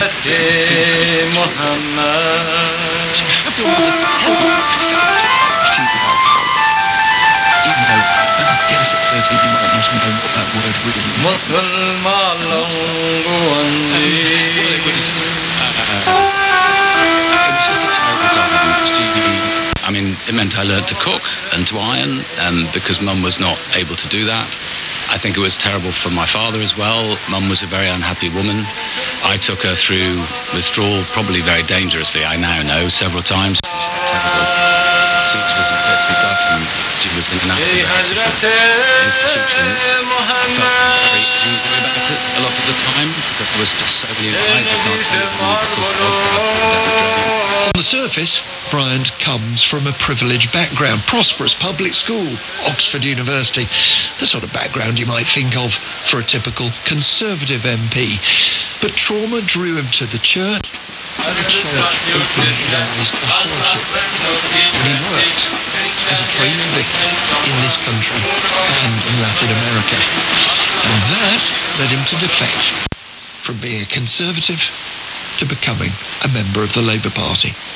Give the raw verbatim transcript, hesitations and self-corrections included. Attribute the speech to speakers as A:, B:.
A: She's about God. Even though, I guess at thirteen you might not know what that word really means. What's that? Well, it was, uh, it was just a terrible time. She, I mean, it meant I learned to cook and to iron, um, because Mum was not able to do that. I think it was terrible for my father as well. Mum was a very unhappy woman. I took her through withdrawal, probably very dangerously, I now know, several times. She had terrible seizures and fits and stuff, and she was in and out of various institutions. I felt very angry about it a lot of the time, because there was just so many lies. I can't tell you how many bottles of vodka I put down the drain.
B: On the surface, Bryant comes from a privileged background, prosperous public school, Oxford University, the sort of background you might think of for a typical Conservative M P. But trauma drew him to the church, and the church opened his eyes to hardship when he worked as a training vicar in this country and in Latin America. And that led him to defect from being a Conservative to becoming a member of the Labour Party.